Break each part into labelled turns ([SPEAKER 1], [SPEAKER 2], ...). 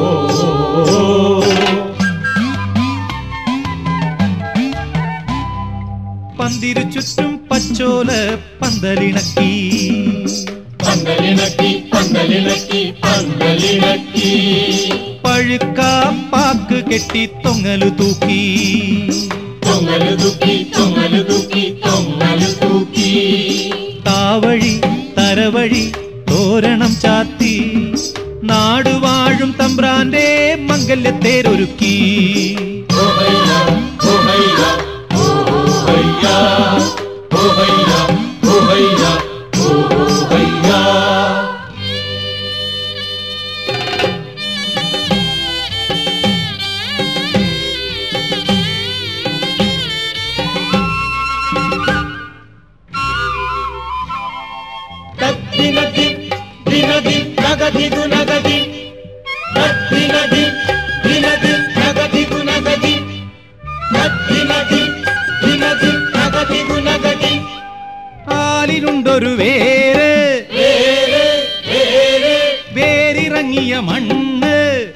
[SPEAKER 1] പന്തിരു ചുറ്റും പച്ചോല പന്തലിണക്കി
[SPEAKER 2] പന്തലിണക്കി പന്തലിണക്കി പന്തലിണക്കി
[SPEAKER 1] പഴുക്കാ പാക്ക് കെട്ടി തൊങ്ങലു തൂക്കി
[SPEAKER 2] തൊങ്ങലു തൂക്കി തൊങ്ങലു തൂക്കി തൊങ്ങലു തൂക്കി
[SPEAKER 1] താവഴി തരവഴി തോരണം ചാത്തി നാടുവാഴും തമ്പ്രാന്റെ മംഗല്യത്തേരൊരുക്കി ആലിനുണ്ടൊരു വേര് വേരിറങ്ങിയ മണ്ണ്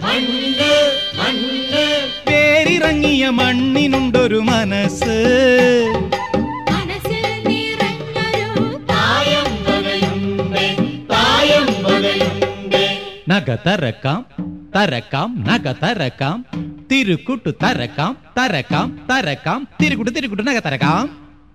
[SPEAKER 1] വേരിറങ്ങിയ മണ്ണിനുണ്ടൊരു മനസ്സ് നഗ തരക്കാം തരക്കാം നഗ തരക്കാം തിരുക്കുട്ടു തരക്കാം തരക്കാം തരക്കാം തിരുക്കുട്ടു തിരുക്കുട്ടു നഗ തരക്കാം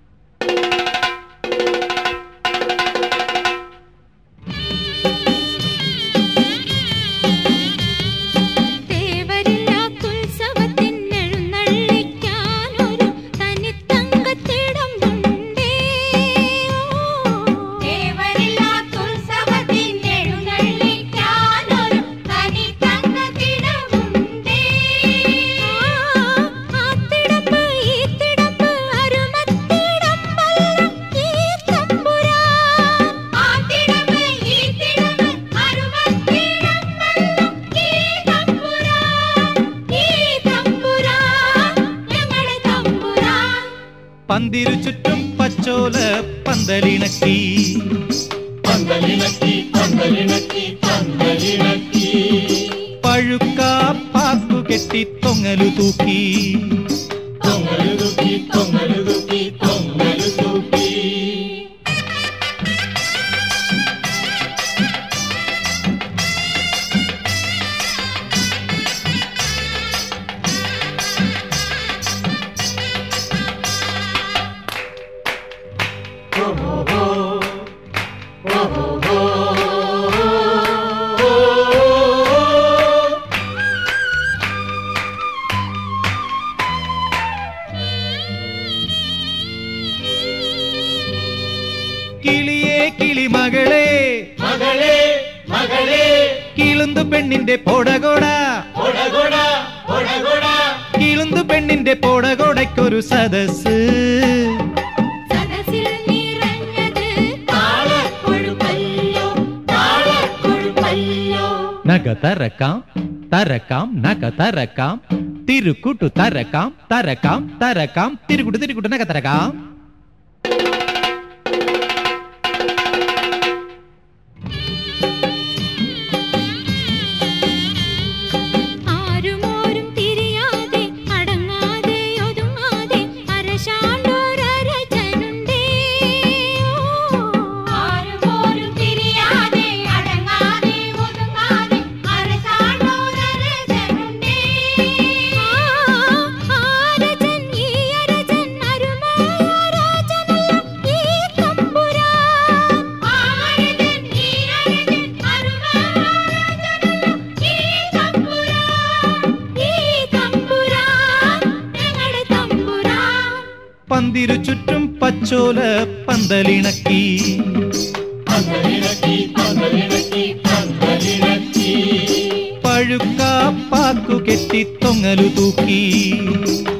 [SPEAKER 1] പന്തിരു ചുറ്റും പച്ചോല പന്തലിണക്കി
[SPEAKER 2] പന്തലിണക്കി പന്തലിണക്കി പന്തലിണക്കി
[SPEAKER 1] പഴുക്കാ പാക്കു കെട്ടി തൊങ്ങലു തൂക്കി
[SPEAKER 2] തൊങ്ങലു തൂക്കി തൊങ്ങലു തൂക്കി തൊങ്ങലു തൂക്കി
[SPEAKER 1] കിളിയേ കിളിമകളെ
[SPEAKER 2] മകളെ മകളെ
[SPEAKER 1] കിളുന്തു പെണ്ണിന്റെ പൊടകൊട
[SPEAKER 2] ഒടകൊട ഒടകൊട
[SPEAKER 1] കിളുന്തു പെണ്ണിന്റെ പൊടകൊടയ്ക്കൊരു സദസ്
[SPEAKER 3] സദസ്സിൽ നിറഞ്ഞത്
[SPEAKER 2] താളക്കൊഴുപ്പല്ലോ താളക്കൊഴുപ്പല്ലോ
[SPEAKER 1] നഗ തരക്കാം തരക്കാം നഗ തരക്കാം തിരുക്കുട്ടു തരക്കാം തരക്കാം തരക്കാം തിരുക്കുട്ടു തിരുക്കുട്ടു നഗ തരക്കാം
[SPEAKER 3] ആരുമോരും തിരിയാതെ അടങ്ങാതെ ഒതുങ്ങാതെ അരശാണ്ടോരരജനുണ്ടേ ആരുമോരും തിരിയാതെ അടങ്ങാതെ ഒതുങ്ങാതെ അരശാണ്ടോരരജനുണ്ടേ ആരജൻ ഈ അരജൻ അരുമരാജനല്ല ഈ തമ്പുരാൻ ആരജൻ ഈ അരജൻ അരുമരാജനല്ല ഈ തമ്പുരാൻ ഞങ്ങളുടെ തമ്പുരാൻ
[SPEAKER 1] പന്തിരു ചുറ്റും പച്ചോല പന്തലിണക്കി
[SPEAKER 2] പന്തലിണക്കി പന്തലിണക്കി പന്തലിണക്കി
[SPEAKER 1] പഴുക്കാ പാക്കു കെട്ടി തൊങ്ങലു തൂക്കി